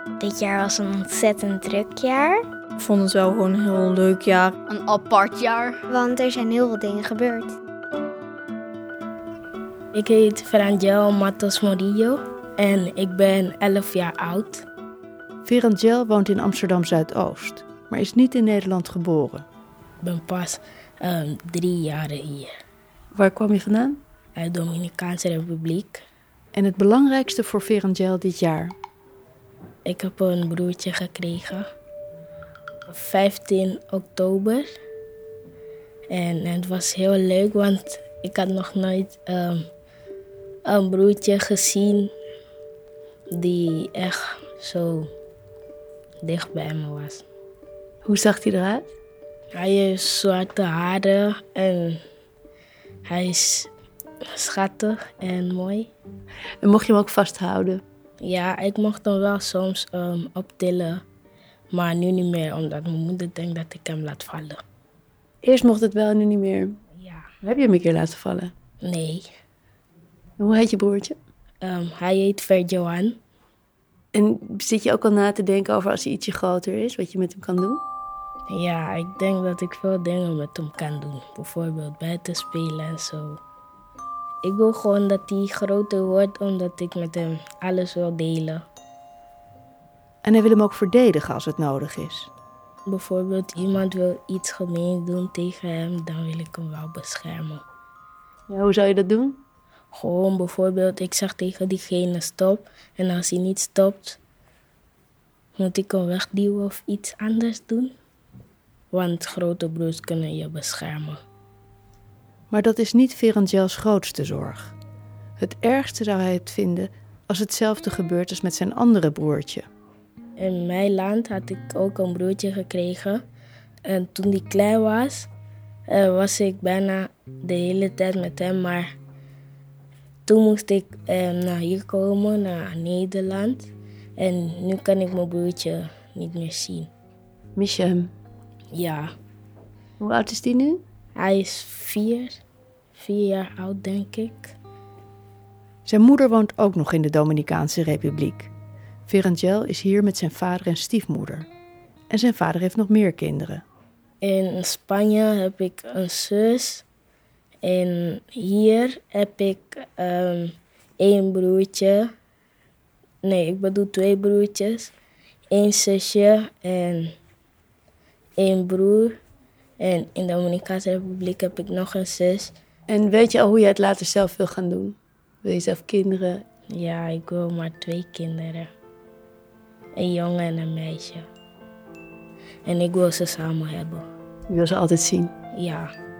Dit jaar was een ontzettend druk jaar. Ik vond het wel gewoon een heel leuk jaar. Een apart jaar. Want er zijn heel veel dingen gebeurd. Ik heet Ferangel Matos Morillo en ik ben 11 jaar oud. Ferangel woont in Amsterdam-Zuidoost, maar is niet in Nederland geboren. Ik ben pas 3 jaar hier. Waar kwam je vandaan? Uit de Dominicaanse Republiek. En het belangrijkste voor Ferangel dit jaar? Ik heb een broertje gekregen. 15 oktober. En het was heel leuk, want ik had nog nooit een broertje gezien die echt zo dicht bij me was. Hoe zag hij eruit? Hij heeft zwarte haren en hij is schattig en mooi. En mocht je hem ook vasthouden? Ja, ik mocht hem wel soms optillen, maar nu niet meer, omdat mijn moeder denkt dat ik hem laat vallen. Eerst mocht het wel en nu niet meer. Ja. Heb je hem een keer laten vallen? Nee. En hoe heet je broertje? Hij heet Ferjohan. En zit je ook al na te denken over als hij ietsje groter is, wat je met hem kan doen? Ja, ik denk dat ik veel dingen met hem kan doen. Bijvoorbeeld buiten spelen en zo. Ik wil gewoon dat hij groter wordt, omdat ik met hem alles wil delen. En hij wil hem ook verdedigen als het nodig is. Bijvoorbeeld iemand wil iets gemeens doen tegen hem, dan wil ik hem wel beschermen. Ja, hoe zou je dat doen? Gewoon bijvoorbeeld, ik zeg tegen diegene stop. En als hij niet stopt, moet ik hem wegduwen of iets anders doen. Want grote broers kunnen je beschermen. Maar dat is niet Ferangels grootste zorg. Het ergste zou hij het vinden als hetzelfde gebeurt als met zijn andere broertje. In mijn land had ik ook een broertje gekregen. En toen hij klein was, was ik bijna de hele tijd met hem. Maar toen moest ik naar hier komen, naar Nederland. En nu kan ik mijn broertje niet meer zien. Mis je hem? Ja. Hoe oud is die nu? Hij is 4 jaar oud, denk ik. Zijn moeder woont ook nog in de Dominicaanse Republiek. Ferangel is hier met zijn vader en stiefmoeder. En zijn vader heeft nog meer kinderen. In Spanje heb ik een zus. En hier heb ik 1 broertje. Nee, ik bedoel 2 broertjes. 1 zusje en 1 broer. En in de Dominicaanse Republiek heb ik nog een zus. En weet je al hoe je het later zelf wil gaan doen? Wil je zelf kinderen? Ja, ik wil maar 2 kinderen. Een jongen en een meisje. En ik wil ze samen hebben. Je wil ze altijd zien? Ja.